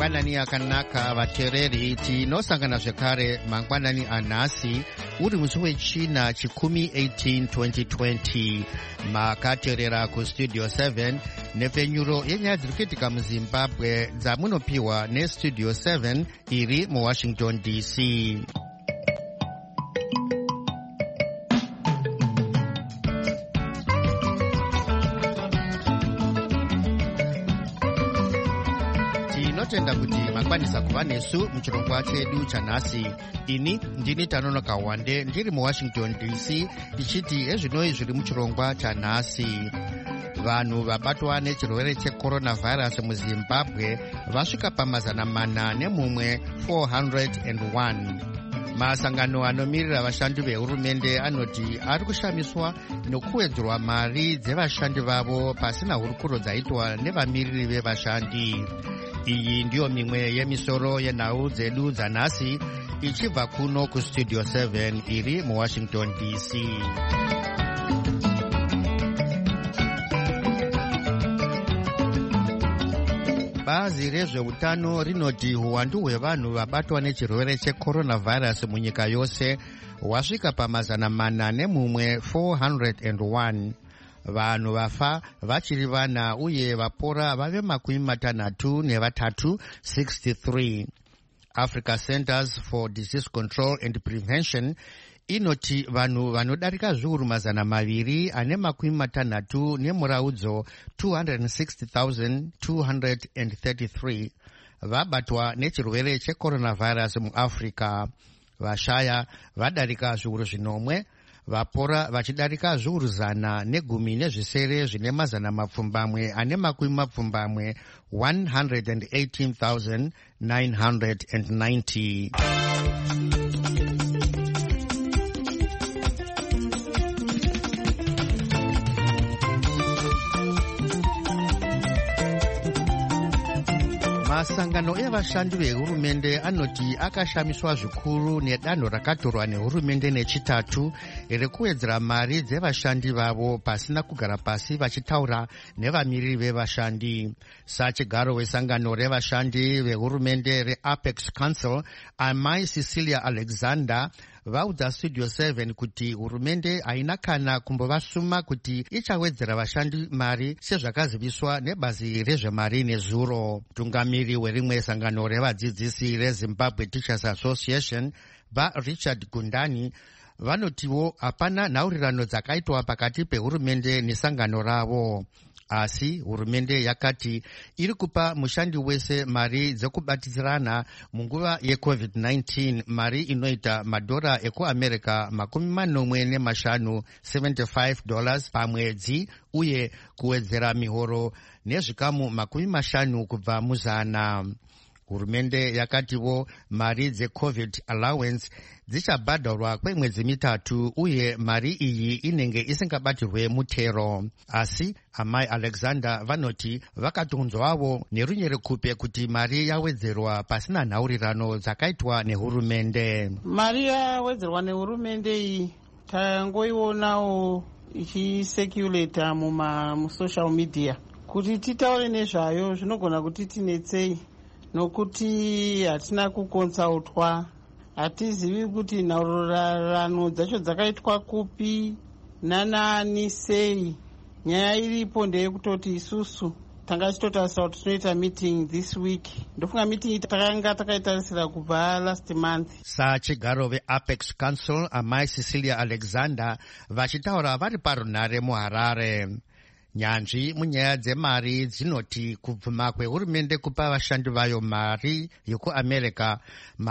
mangwanani akanaka vateereri, tinosangana zvekare mangwanani anhasi uri musi wechina chikumi 18 2020. makateerera kustudio 7 nepfenyuro yenyaya dziri kuitika muzimbabwe dzamunopiwa nestudio 7 iri muwashington dc. tinotenda kuti makwanisa kuva nesu muchirongwa chedu chanhasi. ini ndini Tanonoka Wande ndiri muwashington dc tichiti ezvinoi zviri muchirongwa chanhasi. vanhu vabatwa nechirwere checoronavirus muzimbabwe vasvika pa401 401. masangano anomirira vashandi vehurumende anoti ari kushamiswa nokuwedzerwa mari dzevashandi vavo pasina hurukuro dzaitwa nevamiriri vevashandi. iyi ndiyo mimwe yemisoro yenhau dzedu dzanhasi ichibva kuno kustudio 7 iri muwashington dc. bazi rezveutano rinoti uwandu hwevanhu vabatwa nechirwere checoronavirus munyika yose hwasvika pa401 401. vanhu vafa vachiri vana uye vapora vave 63 63. Africa Centers for Disease Control and Prevention inoti vanhu vanodarika zviuru 260 nemuraudzo 260,233 vabatwa nechirwere checoronavirus muafrica. vashaya vadarika zviuru 10, vapora vachidarika zviuru 110 zvine 118,990. masangano evashandi vehurumende anoti akashamiswa zvikuru nedanho rakatorwa nehurumende nechitatu rekuwedzera mari dzevashandi vavo pasina kugara pasi vachitaura nevamiriri vevashandi. sachigaro wesangano revashandi vehurumende reapex council amai Cecilia Alexander vaudza studio 7 kuti hurumende haina kana kumbovasuma kuti ichawedzera vashandi mari sezvakaziviswa nebazi rezvemari nezuro. mutungamiri werimwe sangano revadzidzisi reZimbabwe Teachers Association vaRichard Gundani vanotiwo hapana nhaurirano dzakaitwa pakati pehurumende nesangano ravo, asi hurumende yakati iri kupa mushandi wese mari dzekubatsirana munguva yeCovid-19, mari inoita madhora ekuamerica 45 $75 pamwedzi uye kuwedzera mihoro nezvikamu 50 kubva muzana. hurumende yakatiwo mari dzecovid allowance dzichabhadharwa kwemwedzi 3 uye mari iyi inenge isingabatirwe mutero. asi amai Alexander vanoti vakatonzwawo nerunyerekupe kuti mari yawedzerwa pasina nhaurirano dzakaitwa nehurumende. mari yawedzerwa nehurumende iyi tangoionawo ichiseculata mumasocial media. kuti titaure nezvayo zvinogona kuti tinetsei nokuti hatina kukonsautwa, hatizivi kuti nhaurirano dzacho dzakaitwa kupi nanani sei. nyaya iripo ndeyekutoti isusu tanga tichitotarisira kuti tinoita meeting this week. ndofunga meeting takanga takaitarisira kubva last month. sachigaro veapex council amai Cecilia Alexander vachitaura vari parunhare muHarare. nyanzvi munyaya dzemari dzinoti kubvuma kwehurumende kupa vashandi vayo mari yekuamerica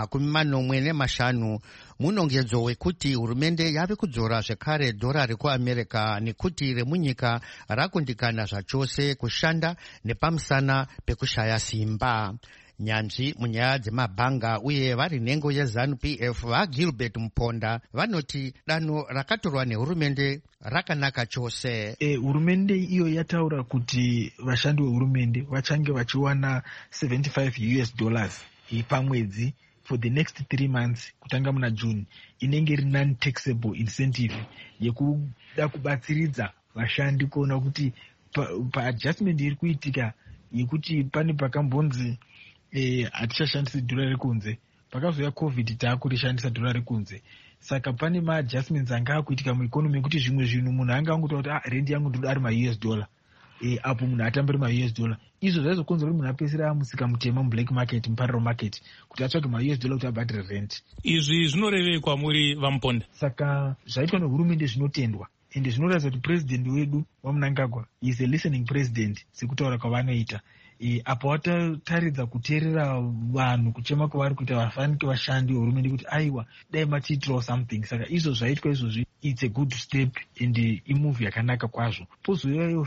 45 munongedzo wekuti hurumende yave kudzora zvekare dhora rekuamerica nekuti remunyika rakundikana zvachose kushanda nepamusana pekushaya simba. nyanzvi munyaya dzemabhanga uye vari nhengo yeZANU-PF vaGilbert Muponda vanoti danho rakatorwa nehurumende rakanaka chose. hurumende iyo yataura kuti vashandi vehurumende vachange vachiwana $75 pamwedzi for the next 3 months kutanga muna June, inenge iri non-taxable incentive yekuda kubatsiridza vashandi kuona kuti pa adjustment iri kuitika yekuti pane pakambonzi hatichashandisi dhora rekunze. Pakazouya covid taakurishandisa dhora rekunze. Saka pane maadjustments anga akuitika mueconomy ekuti zvimwe zvinhu munhu anga angotova kuti rendi yangu ndoda ari ma-US dollar. Apo munhu atambiri ma-US dollar. Izvo zvaizokonzera kuti munhu apedzisira amusika mutema mublack market, muparallel market, kuti atsvage ma-US dollar kuti abhadhire rent. Izvi zvinorevei kwamuri vamuponda? Saka zvaitwa nehurumende zvinotendwa. Ende zvinoratidza kuti president wedu waMnangagwa is a listening president sekutaura kwavanoita. Apo watataridza kuteerera vanhu kuchema kwavari kuita vafanike vashandi vehurumende kuti aiwa dai matiitirawo something. Saka izvo zvaitwa izvozvi it's a good step and imove yakanaka kwazvo. Pozouyayo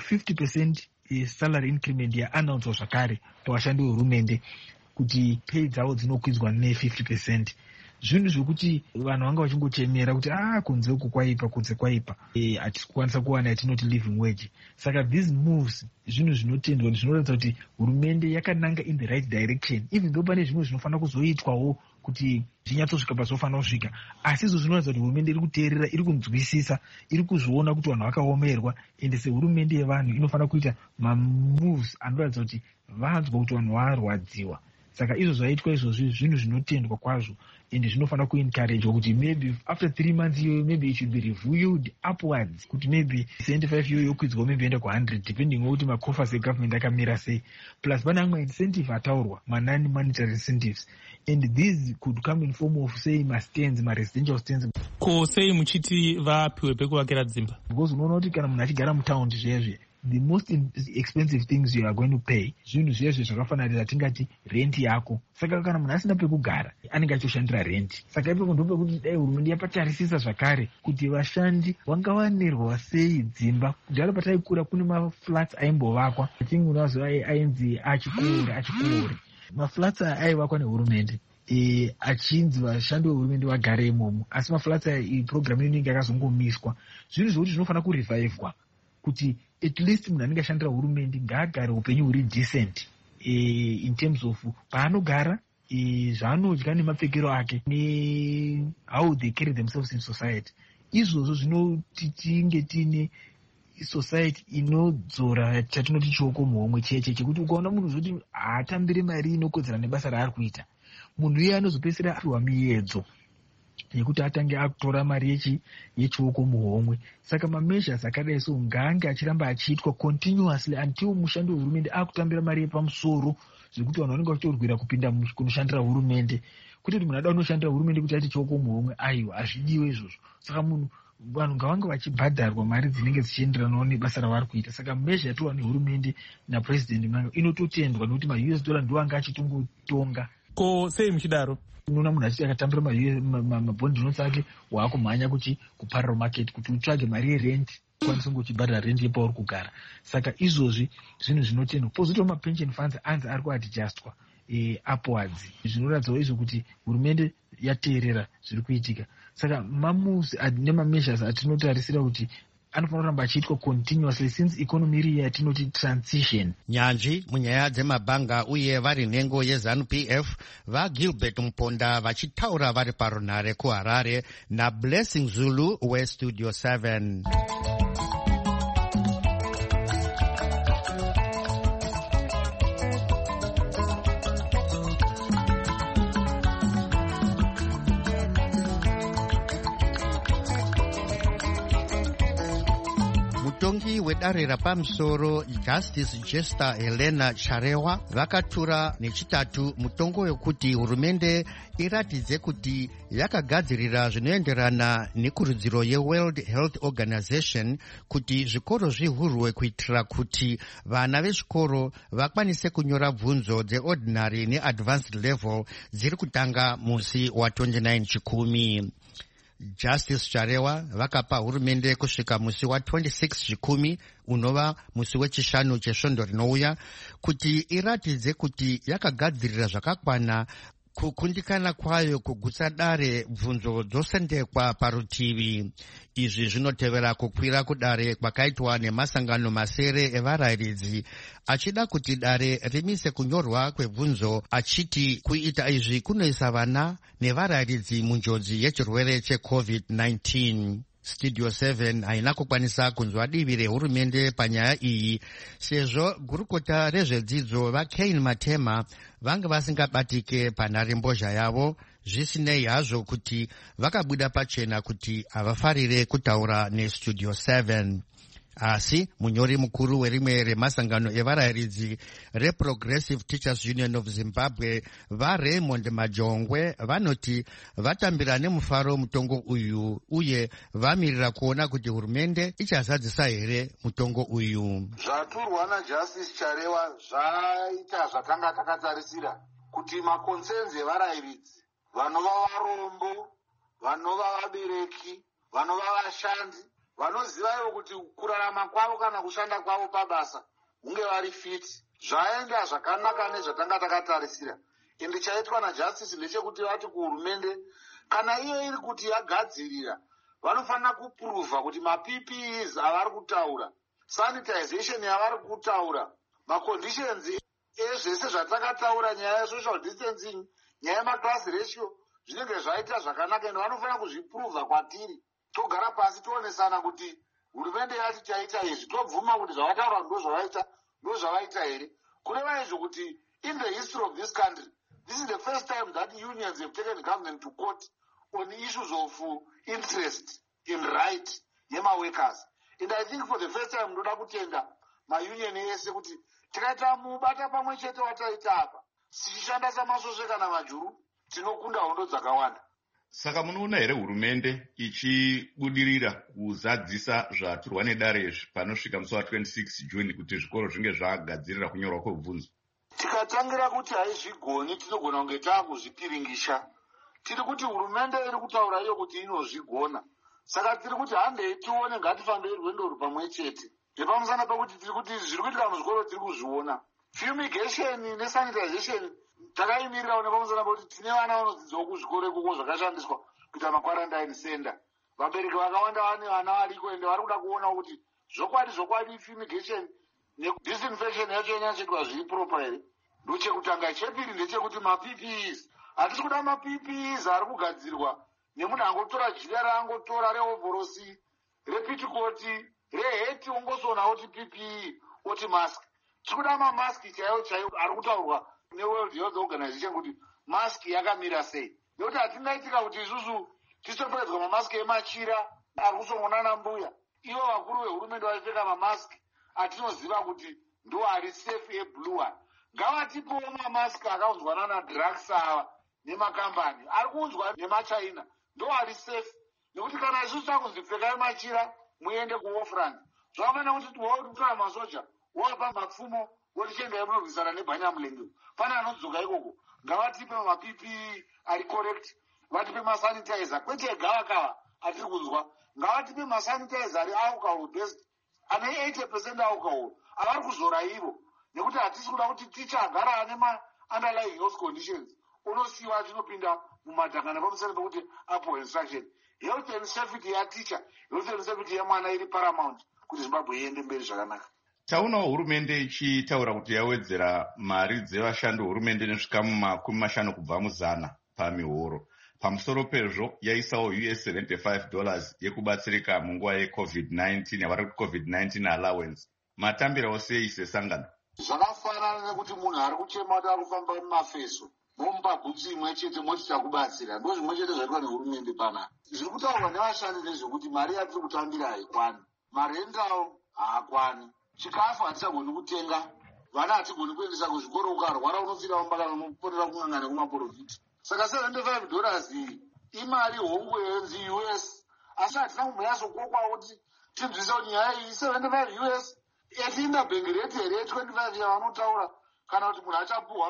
50% salary increment yaanaunswa zvakare pavashandi vehurumende kuti pay dzavo dzinokwidzwa ne50%. Zvinhu zvokuti vanhu vanga vachingochemera kuti kunze uku kwaipa, kunze kwaipa, hatikwanisa kuwana yatinoti living wage. Saka these moves zvinhu zvinotendwa, zvinoratidza kuti hurumende yakananga in the right direction, even though pane zvimwe zvinofanira kuzoitwawo kuti zvinyatsosvika pazofanira kusvika. Asi izvo zvinoratidza kuti hurumende iri kuteerera, iri kunzwisisa, iri kuzviona kuti vanhu vakaomerwa, ende sehurumende yevanhu inofanira kuita mamoves anoratidza kuti vanzwa kuti vanhu varwadziwa. Saka izvo zvaitwa izvozvi zvinhu zvinotendwa kwazvo, ende zvinofanira kuencouragwa kuti maybe after 3 months iyoyo maybe it should be reviewed upwards, kuti maybe 75 iyoyo yokwidzwa maybe enda ku100 depending on kuti macoffers egovernment akamira sei. Plus pane amwe incentive ataurwa, non monetary incentives, and these could come in form of say ma-stands, ma-residential stands. Ko sei muchiti vapiwe pekuvakira dzimba? Because unoona kuti kana munhu achigara mutaundi zviyezve, the most expensive things you are going to pay zvinhu zviyezve zvakafanira tingati rent yako. Saka kana munhu asina pekugara anenge achoshandira rent. Saka ipo ndopekuti dai hurumende yapatarisisa zvakare kuti vashandi vangawanirwa sei dzimba. Kudhara pataikura kune maflats aimbovakwa, atingi unazo ainzi achikore. Maflats aivakwa nehurumende achinzi vashandi vehurumende vagare imomo, asi maflats program inenge yakazongomiswa. Zvinhu zvokuti zvinofanira kurevivwa kuti at least munhu anenge ashandira hurumende ngaagare upenyu huri decent in terms of paanogara, zvaanodya nemapfekero ake, how they carry themselves in society. Izvozvo zvinoti tinge tine society inodzora chatinoti choko muhomwe cheche, chekuti ukaona munhu zvoti haatambire mari inokodzera nebasa raari kuita, munhu iye anozopedzisira apiwa miedzo yekuti atange akutora mari yechioko muhomwe. Saka mamezhas akadai so ngaange achiramba achiitwa continuously until mushandi wehurumende akutambira mari yepamusoro, zvekuti vanhu vanenge vachitorwira kupinda kunoshandira hurumende. Kuti munhu ada kunoshandira hurumende kuti aite chioko muhomwe, aiwa hazvidiwe izvozvo. Saka vanhu ngavange vachibhadharwa mari dzinenge dzichienderanawo nebasa ravari kuita. Saka mezha yatova nehurumende napresident Mnangagwa inototendwa nekuti ma-US dollar ndo anga achitongotonga. Ko sei muchidaro? Unoona munhu achiti akatambira mabhondi notes ake waakumhanya kuti kuparallel market kuti utsvage mari yerent ukwanise kungochibhadhara rent yepauri kugara. Saka izvozvi zvinhu zvinotendwa. Pozoitawo mapension funds anzi ari kuadjustwa upwards. Zvinoratidzawo izvo kuti hurumende yateerera zviri kuitika. Saka mamoves nemamezhas atinotarisira kuti anofanira kuramba achiitwa continuously since economy iri yatinoti transition. Nyanzvi munyaya dzemabhanga uye vari nhengo yeZANU-PF vaGilbert Muponda vachitaura vari parunhare kuHarare naBlessing Zulu weStudio 7. Mutongi wedare rapamusoro Justice Jester Helena Charewa vakatura nechitatu mutongo wekuti hurumende iratidze kuti yakagadzirira zvinoenderana nekurudziro yeWorld Health Organization kuti zvikoro zvivhurwe kuitira kuti vana vechikoro vakwanise kunyora bvunzo dzeordinary neadvanced level dziri kutanga musi wa29 Chikumi. Justice Charewa vakapa hurumende kusvika musi wa26 Chikumi unova musi wechishanu chesvondo rinouya kuti iratidze kuti yakagadzirira zvakakwana kukundikana kwayo kugutsa dare bvunzo dzosendekwa parutivi. Izvi zvinotevera kukwira kudare kwakaitwa nemasangano masere evarayiridzi achida kuti dare rimise kunyorwa kwebvunzo, achiti kuita izvi kunoisa vana nevarayiridzi munjodzi yechirwere cheCovid-19. Studio 7 haina kukwanisa kunzwa divi rehurumende panyaya iyi sezvo gurukota rezvedzidzo vaCain Matema vanga vasingabatike panharembozha yavo, zvisinei hazvo kuti vakabuda pachena kuti havafarire kutaura neStudio 7. Asi munyori mukuru werimwe remasangano evarayiridzi reProgressive Teachers Union of Zimbabwe vaRaymond Majongwe vanoti vatambira nemufaro mutongo uyu uye vamirira kuona kuti hurumende ichazadzisa here mutongo uyu. Zvaturwa naJustice Charewa zvaita zvakanga takatarisira kuti makonsenzi evarayiridzi vanova varombo, vanova vabereki, vanova vashandi vanoziva ivo kuti kurarama kwavo kana kushanda kwavo pabasa hunge vari fiti zvaenda zvakanaka nezvatanga takatarisira. Ende chaitwa naJustice ndechekuti vati kuhurumende kana iyo iri kuti yagadzirira vanofanira kupuruvha kuti maPPEs avari kutaura, sanitization yavari kutaura, maconditions ezvese zvatakataura, nyaya yesocial distancing, nyaya yemaclass ratio zvinenge zvaita zvakanaka, ende vanofanira kuzvipuruvha kwatiri. Togara pasi toonesana kuti hurumende yati chaita izvi, tobvuma kuti zvavataura ndozvavaita here. Kureva izvo kuti in the history of this country, this is the first time that unions have taken government to court on issues of interest in right yemaworkers. And I think for the first time ndoda kutenda maunion ese kuti tikaita mubata pamwe chete wataita apa, sichishanda samasosve kana majuru, tinokunda hondo dzakawanda. Saka munoona here hurumende ichibudirira kuzadzisa zvaturwa nedare izvi panosvika musi wa26 Juni kuti zvikoro zvinge zvagadzirira kunyorwa kwebvunzo? Tikatangira kuti haizvigoni, tinogona kunge taakuzvipiringisha. Tiri kuti hurumende iri kutaura iyo kuti inozvigona. Saka tiri kuti handei tione ngatifambei rwendo ruri pamwe chete. Nepamusana pekuti tiri kuti zviri kuitika muzvikoro tiri kuzviona. Fumigation nesanitization takaimirira nepamusana pekuti tine vana vanodzidziwa kuzvikoro ikoko zvakashandiswa kuita makwarantine center. Vabereki vakawanda vane vana variko ende vari kuda kuona kuti zvokwadi fumigation nedisinfection yacho inyanyachiitwa zviri proper here. Ndochekutanga. Chepiri ndechekuti maPPEs, hatisi kuda maPPEs ari kugadzirwa nemunhu angotora jira raangotora reovhorosi, repitikoti, reheti, ongosona oti PPE, oti mask. Tiri kuda mamaski chaiwo ari kutaurwa neWorld Health Organization kuti maski yakamira sei. Nekuti hatingaitika kuti isusu tisopedzwa mamaski emachira ari kusongona nambuya. Ivo vakuru vehurumende vaipfeka mamaski atinoziva kuti ndo ari safe eblue one. Ngavatipowo mamaski akaunzwana nadrugs ava nemakambani ari kuunzwa nemachina ndo ari safe. Nekuti kana isusu takunzi pfekai machira muende kuwofront, zvavamana kuti wakutora masoja wapa mapfumo wotichendai munorwisana nebhanyamulenge. Pane anodzoka ikoko. Ngavatipe maPPE ari correct, vatipe masanitizer, kwete gavakava atiri kunzwa. Ngavatipe masanitizer ari alcohol based, ane 80% alcohol, avari kuzora ivo. Nekuti hatisi kuda kuti ticha agara ane ma-underlying health conditions unosiyiwa achinopinda mumadhanga nepamusana pekuti apo instruction. Health and safety yaticha, health and safety yemwana iri paramount kuti Zimbabwe iende mberi zvakanaka. Taunawo hurumende ichitaura kuti yawedzera mari dzevashandi hurumende nesvika $50 kubva mu100 pamihoro. Pamusoro pezvo yaisawo $75 yekubatsirika munguva yeCovid-19 yavari kuti COVID-19 allowance. Matambirawo sei sesangano? Zvakafanana nekuti munhu ari kuchema kuti ari kufamba mumafeso momupa bhutsu imwe chete moti takubatsira. Ndo zvimwe chete zvaitwa nehurumende panapa. Zviri kutaurwa nevashandi nezvekuti mari yatiri kutambira haikwani, marentawo haakwani, chikafu hatichagoni kutenga, vana hatigoni kuendesa kuzvikoro, ukarwara unofira mumba kana unoponera kung'ang'ana kumaprofiti. Saka $75 iyi imari hongu yenzi US, asi hatina kumboyazokokwawo kuti tinzwisa kuti nyaya iyi $75 yatiinda bhengi reti here 25 yavanotaura, kana kuti munhu achapuhwa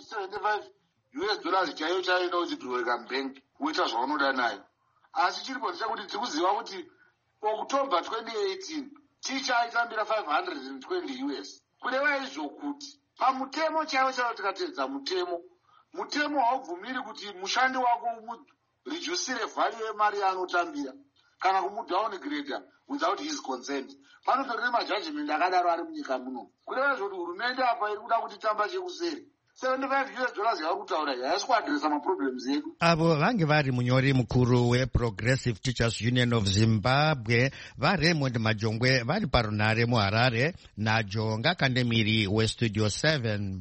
$75 chaiyo chaenda uchidhuroweka mubhengi woita zvaunoda nayo. Asi chiripo ndechekuti tiri kuziva kuti October 2018 ticha aitambira $520. Kureva izvo kuti pamutemo chaiwo tikateedza mutemo haubvumiri kuti mushandi wako umureducire value yemari yaanotambira kana kumudowngrader without his consent. Panotori nemajudgment akadaro ari munyika muno. Kureva izvo kuti hurumende apa iri kuda kuti tamba chekuseri. $75 yavari kutaura haisi kuadresa maproblems edu. Avo vange vari munyori mukuru weProgressive Teachers Union of Zimbabwe vaRaymond Majongwe vari parunare muHarare naJonga Kandemiri weStudio 7.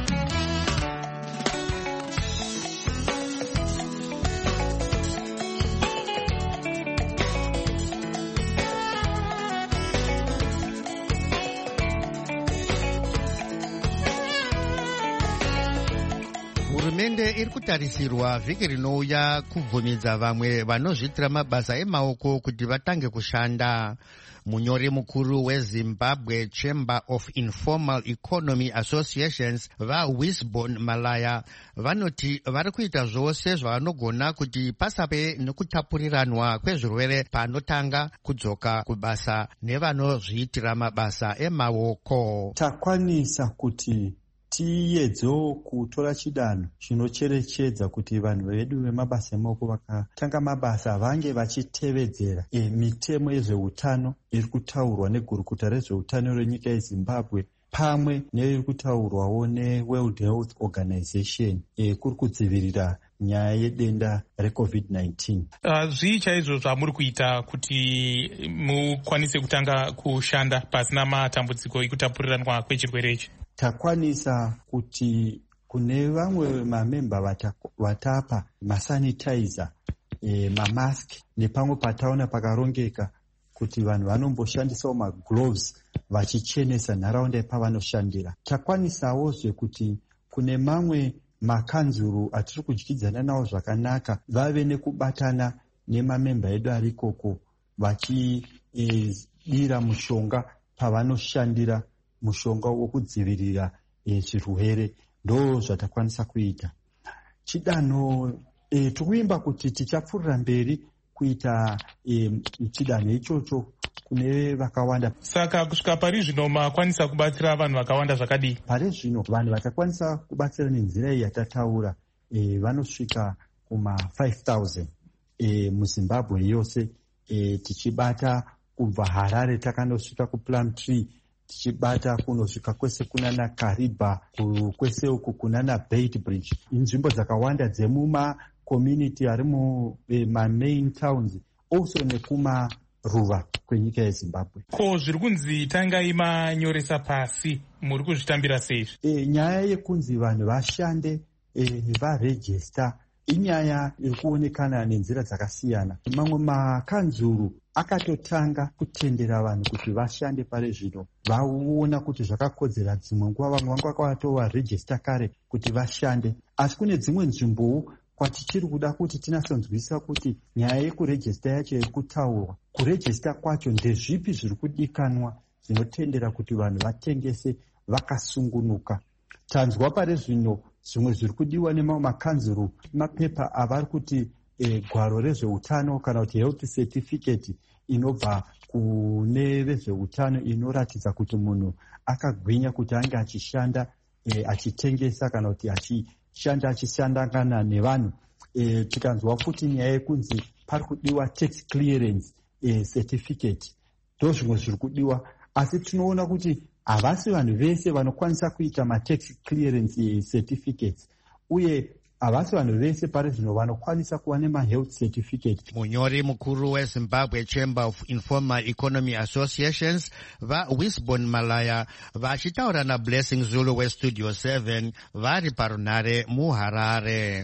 Hurumende iri kutarisirwa vhiki rinouya kubvumidza vamwe vanozviitira mabasa emaoko kuti vatange kushanda. Munyori mukuru weZimbabwe Chamber of Informal Economy Associations vaWisbon Malaya vanoti vari kuita zvose zvavanogona kuti pasave nekutapuriranwa kwezvirwere panotanga kudzoka kubasa nevanozviitira mabasa emaoko. Takwanisa kuti tiedzewo kutora chidanho chinocherechedza kuti vanhu vedu vemabasa emaoko vakatanga mabasa vange vachitevedzera mitemo yezveutano iri kutaurwa negurukuta rezveutano renyika yeZimbabwe pamwe neiri kutaurwawo neWorld Health Organization kuri kudzivirira nyaya yedenda reCovid-19. Zvii chaizvo zvamuri kuita kuti mukwanise kutanga kushanda pasina matambudziko ekutapuriranwa kwechirwere ichi? Takwanisa kuti kune vamwe mamemba vatapa masanitizer, mamaski nepamwe pataona pakarongeka kuti vanhu vanomboshandisawo magloves vachichenesa nharaunda yepavanoshandira. Takwanisawo zvekuti kune mamwe makanzuru atiri kudyidzana nawo zvakanaka vave nekubatana nemamemba edu arikoko vachidira mushonga pavanoshandira, mushonga wokudzivirira zvirwere. Ndo zvatakwanisa kuita. Chidanho tikuimba kuti tichapfuurira mberi kuita chidanho ichocho kune vakawanda. Saka kusvika pari zvino makwanisa kubatsira vanhu vakawanda zvakadii? Pari zvino vanhu vatakwanisa kubatsira nenzira iyi yatataura vanosvika kuma 5,000 muZimbabwe yose, tichibata kubva Harare takanosvika kuPlumtree, tichibata kunosvika kwese kunana Kariba, kwese uku kunana Beitbridge, inzvimbo dzakawanda dzemuma community ari main towns, also nekuma ruva kwenyika yeZimbabwe. Ko zviri kunzi tangai manyoresa pasi, muri kuzvitambira sei? Nyaya yekunzi vanhu vashande varejista inyaya iri kuonekana nenzira dzakasiyana. Mamwe makanzuru akatotanga kutendera vanhu kuti vashande pari zvino, vaona kuti zvakakodzera. Dzimwe nguva vamwe vanga vakatova rejista kare kuti vashande, asi kune dzimwe nzvimbowo kwatichiri kuda kuti tinasonzwisisa kuti nyaya yekurejista yacho iri kutaurwa. Kurejista kwacho ndezvipi zviri kudikanwa zvinotendera kuti vanhu vatengese vakasungunuka. Tanzwa pari zvino zvimwe zviri kudiwa nemamwe makanzuru mapepa avari kuti gwaro rezveutano kana kuti health certificate inobva kune vezveutano inoratidza kuti munhu akagwinya kuti ange achishanda achitengesa kana kuti achishandangana nevanhu. Tikanzwa futi nyaya yekunzi pari kudiwa tax clearance certificate, ndo zvimwe zviri kudiwa, asi tinoona kuti havasi vanhu vese vanokwanisa kuita matax clearance certificates, uye havasi vanhu vese pari zvino vanokwanisa kuva nemahealth certificate. Munyori mukuru weZimbabwe Chamber of Informal Economy Associations vaWisbon Malaya vachitaura naBlessing Zulu weStudio 7 vari parunare muHarare.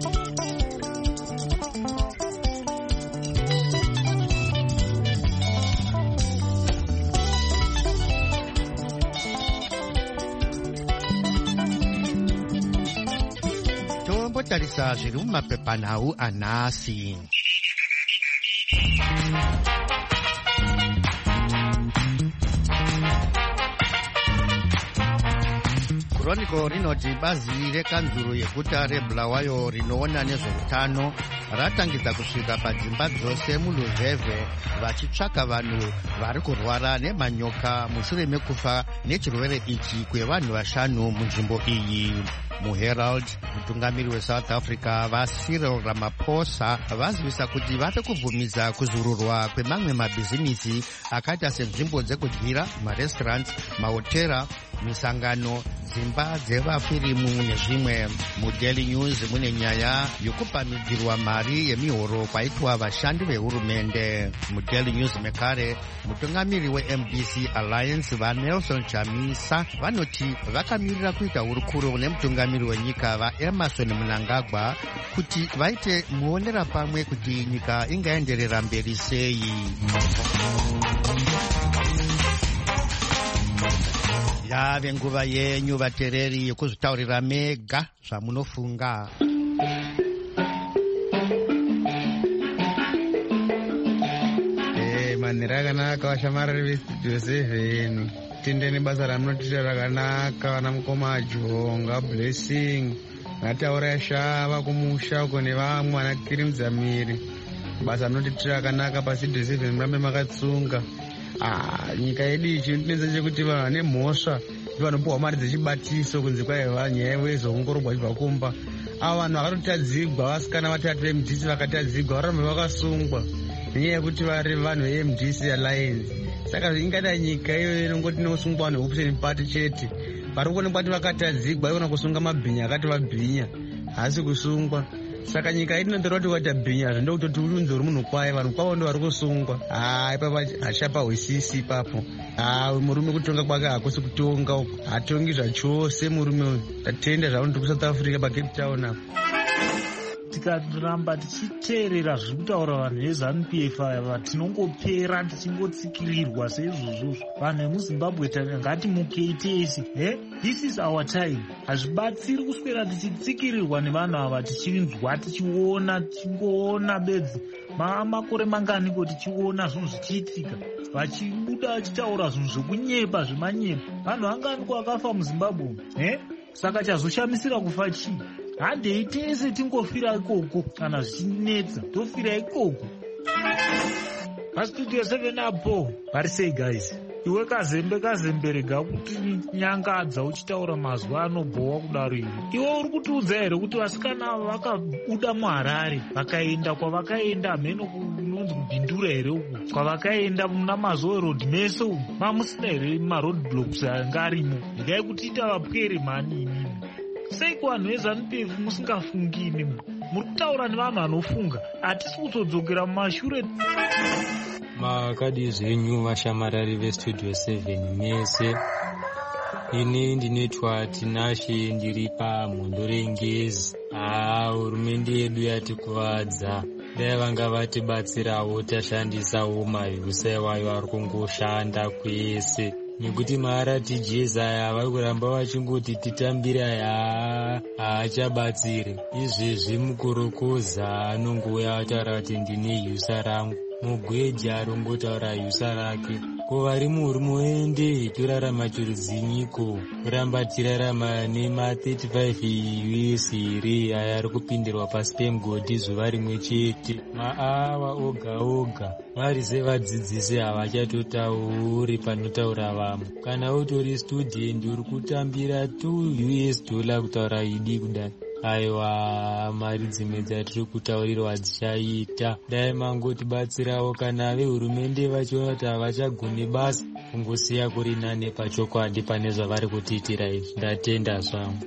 Tarisa zviri mumapepanhau anhasi. Chronicle rinoti bazi rekanzuru yeguta reBulawayo rinoona nezveutano ratangidza kusvika padzimba dzose muLuzeve vachitsvaka vanhu vari kurwara nemanyoka mushure mekufa nechirwere ichi kwevanhu 5 munzvimbo iyi. muherald mutungamiri weSouth Africa vaCyril Ramaphosa vazivisa kuti vave kubvumidza kuzururwa kwemamwe mabhizimisi akaita senzvimbo dzekudyira, marestaurants, mahotera, misangano, dzimba dzevafirimu nezvimwe. muDaily News mune nyaya yokupamidzirwa mari yemihoro kwaitwa vashandi vehurumende. muDaily News mekare mutungamiri weMDC Alliance vaNelson Chamisa vanoti vakamirira kuita hurukuro nemutungamiri wenyika vaEmmerson Mnangagwa kuti vaite muonera pamwe kuti nyika ingaenderera mberi sei. Yave nguva yenyu vatereri yekuzvitaurira mega zvamunofunga. Manhero akanaka vashamarari vestudio 7 tendeni basa ramunotiita rakanaka vana mukoma Jonga Blessing nataura shava kumusha uko nevamwe vana Kirimudza Miri basa rinotiitira rakanaka pastudio 7 murambe makatsunga. Nyika yedu ichitinetsa chekuti vanhu vane mhosva vanopuwa mari dzechibatiso kunzi kwaiva nyaya yewezoongororwa chibva kumba. Ava vanhu vakatotadzigwa vasikana vatatu veMDC vakatadzigwa varambe vakasungwa nenyaya yekuti vari vanhu veMDC Alliance. Saka ingada nyika iyoyo inongoti inosungwa vanhu veopposition party chete vari kuonekwa kuti vakatadzigwa iona kusunga mabhinya akati vabhinya hasi kusungwa. Saka nyika inotorwa kuti kuita bhinya zvindokutoti urunzi ruri munhu kwaye vanhu kwavo ndo vari kusungwa. Ipapa hachapa hwisisi ipapo. Murume kutonga kwake hakusi kutonga uko hatongi zvachose murume uyu. Tatenda zvaunoti kuSouth Africa paCape Town apo. Tikaramba tichiteerera zviri kutaura vanhu veZANU-PF ava tinongopera tichingotsikirirwa seizvozvo. Vanhu vemuZimbabwe ngatimukei tese. This is our time. Hazvibatsiri kuswera tichitsikirirwa nevanhu ava tichinzwa tichiona tichingoona bedzi. Makore manganiko tichiona zvinhu zvichiitika vachibuda vachitaura zvinhu zvekunyepa zvemanyepa. Vanhu vanganiko vakafa muZimbabwe? Saka chazoshamisira kufa chii? Handei tese tingofira ikoko kana zvichinetsa tofira ikoko. Pastudio 7 apo vari sei guys? Iwe kazembe rega kuti nyangadza uchitaura mazwi anobhowa kudaro iwe. Iwe uri kutiudza here kuti vasikana vakabuda muHarare vakaenda kwavakaenda mheno kunonzi kubhindura here uku kwavakaenda muna Mazoe Road mese uku mamusina here maroadblocks anga arimo. Regai kutiita vapwere mani imimi. Sei kuvanhu veZANU-PF musingafungi imimi? Muri kutaura nevanhu vanofunga. Hatisi kuzodzokera mumashure. Makadi zvenyu vashamarari vestudio 7 mese. Ini ndinoitwa Tinashe ndiri paMhondo reNgezi. Hurumende yedu yatikuvadza. Dai vanga vatibatsirawo tashandisawo mavhisi iwayo vari kungoshanda kwese. Nekuti maRTGs aya vari kuramba vachingoti titambira haachabatsire. Izvezvi mukorokoza anongouya ataura kuti ndine yusa rangu. Mugweji arongotaura yusa rake. Ko vari muri muende torarama chirudzinyiko kuramba tirarama nema35 US here aya ari kupindirwa pasi pemugodi zuva rimwe chete. Maava oga vari sevadzidzisi havachatotauri panotaura vamwe. Kana utori student uri kutambira $2 kutaura idi kudai. Aiwa, mari dzimwe dzatiri kutaurirwa dzichaita. Dai mangotibatsirawo kana vehurumende vachiona kuti havachagone basa kungosiya kuri nane pachokwadi pane zvavari kutiitira izvi. Ndatenda zvangu.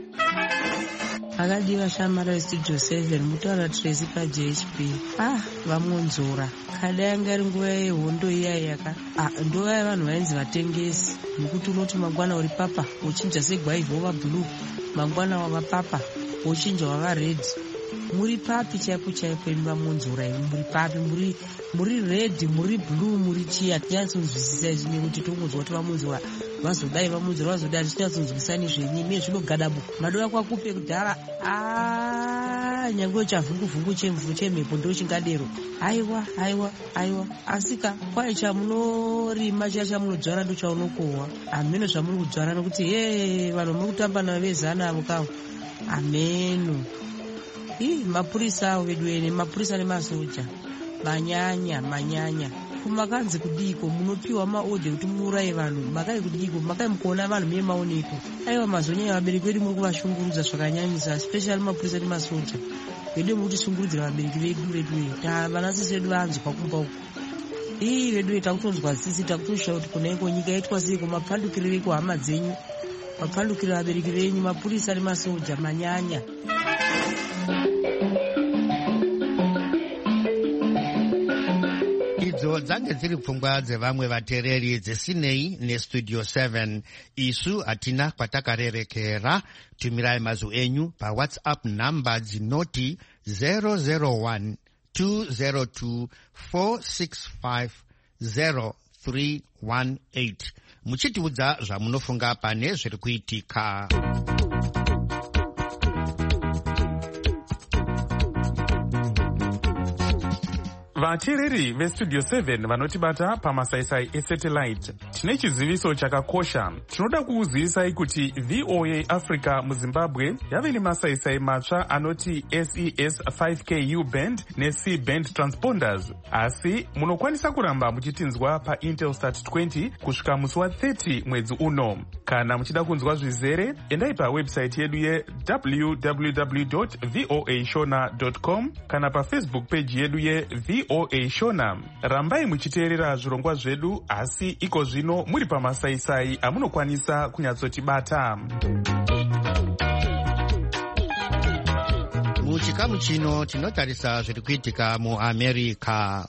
Akadiwa shamara vestudio 7 mutaura Tracy paJHP. Vamonzora. Kada yanga iri nguva yehondo iya yaka. Ndova vanhu vainzi vatengesi. Nekuti unoti mangwana uri papa uchinja segwaivho vabhuruu. Mangwana wava papa uchinja wava red. Muri papi chaipo imi vamonzora imi muri papi muri red muri blue muri chia tinyatsonzwisisa izvi nekuti tongonzwa kuti vamonzora vazodai vamonzora vazodai tichinyatsonzwisani zvenyi mie zvinogadabo madova kwakupe kudhara nyange chavhunguvhungu chemhepo ndo chingadero aiwa asika kwai chamunorima chia chamunodzvara ndo chaunokohwa ameno zvamuri kudzvara nokuti vanhu muri kutamba navo vezana avo kavo ameno. Mapurisa wedu ene mapurisa nemasoja manyanya kumakanzi kudiko munopiwa maodhe kuti muuraye vanhu makai kudiko makai mukuona vanhu mune maoneko. Aiwa mazonyanya vabereki vedu muri kuvashungurudza zvakanyanyisa, especially mapurisa nemasoja. Vedu muri kutishungurudzira vabereki vedu vana sisi vedu vanzwa kumba uku. Ii vedu takutonzwa sisi takutosha kuti kunaiko nyika yaitwa seiko, mapandukirire kuhama dzenyu, mapandukirire vabereki venyu, mapurisa nemasoja manyanya. Idzo dzange dziri pfungwa dzevamwe vateereri dzesinei nestudio 7. Isu hatina kwatakarerekera. Tumirai mazwi enyu pawhatsapp namba dzinoti 001 202 465 0318. Muchitiudza zvamunofunga pane zviri kuitika. Vateereri vestudio 7 vanotibata pamasaisai esatellite, tine chiziviso chakakosha. Tinoda kukuzivisai kuti VOA Africa muZimbabwe yave nemasaisai matsva anoti SES 5K U-band ne-C-band transponders. Asi munokwanisa kuramba muchitinzwa paIntelsat 20 kusvika musi wa30 mwedzi uno. Kana muchida kunzwa zvizere, endai pawebsite yedu ye www.voashona.com kana pafacebook page yedu ye VOA Shona. Rambai muchiteerera zvirongwa zvedu, asi iko zvino muri pamasaisai amunokwanisa kunyatsotibata. Muchikamu chino tinotarisa zviri kuitika muAmerica.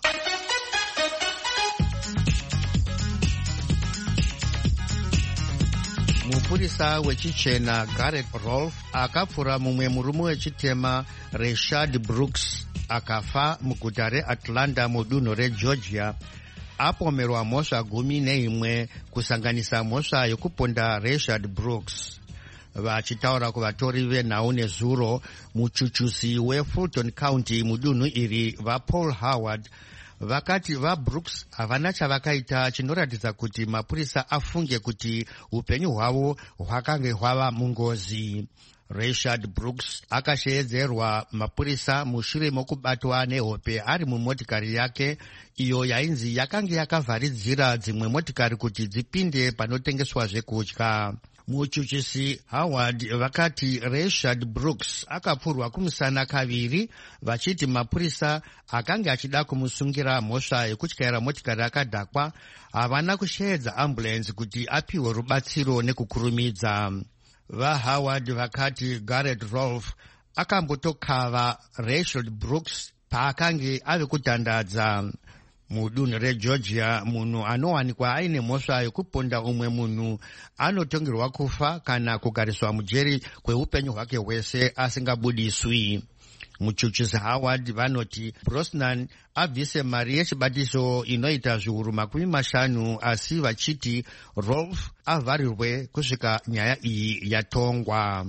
Mupurisa wechichena Garrett Rolfe akapfura mumwe murume wechitema Rayshard Brooks akafa muguta reAtlanta mudunhu reGeorgia apomerwa mhosva 11 kusanganisa mhosva yokuponda Rayshard Brooks. Vachitaura kuvatori venhau nezuro, muchuchusi weFulton County mudunhu iri vaPaul Howard vakati vaBrooks havana chavakaita chinoratidza kuti mapurisa afunge kuti upenyu hwavo hwakange hwava mungozi. Rayshard Brooks akashedzerwa mapurisa mushure mokubatwa nehope ari mumotikari yake iyo yainzi yakange yakavharidzira dzimwe motikari kuti dzipinde panotengeswa zvekudya. Muchuchisi Howard vakati Rayshard Brooks akapfurwa kumusana kaviri vachiti mapurisa akanga achida kumusungira mhosva yekutyaira motikari akadhakwa havana kusheedza ambulensi kuti apiwe rubatsiro nekukurumidza. VaHoward vakati Garrett Rolfe akambotokava Rayshard Brooks paakange ave kutandadza. Mudunhu reGeorgia, munhu anowanikwa aine mhosva yokuponda umwe munhu anotongerwa kufa kana kugariswa mujeri kweupenyu hwake hwese asingabudiswi. Muchuchisi Howard vanoti Brosnan abvise mari yechibatiso inoita zviuru 50 asi vachiti Rolfe avharirwe kusvika nyaya iyi yatongwa.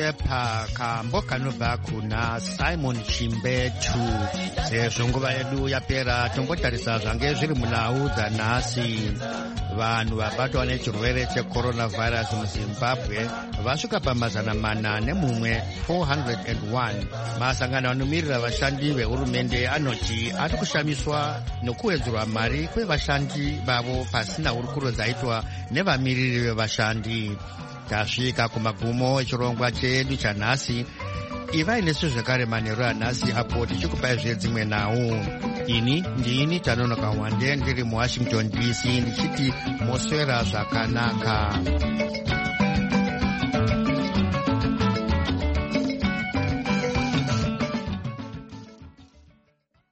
pakambo kanobva kuna Simon Chimbetu. Sezvo nguva yedu yapera, tombotarisa zvange zviri munhau dzanhasi. Vanhu vabatwa nechirwere checoronavirus muZimbabwe vasvika pa401. 401. Masangano anomirira vashandi vehurumende anoti ari kushamiswa nokuwedzerwa mari kwevashandi vavo pasina hurukuro dzaitwa nevamiriri vevashandi. Tasvika kumagumo echirongwa chedu chanhasi. Ivai nesu zvekare manheru anhasi apo tichikupai zvedzimwe nhau. Ndini Tanonoka Wande ndiri muWashington DC ndichiti moswera zvakanaka.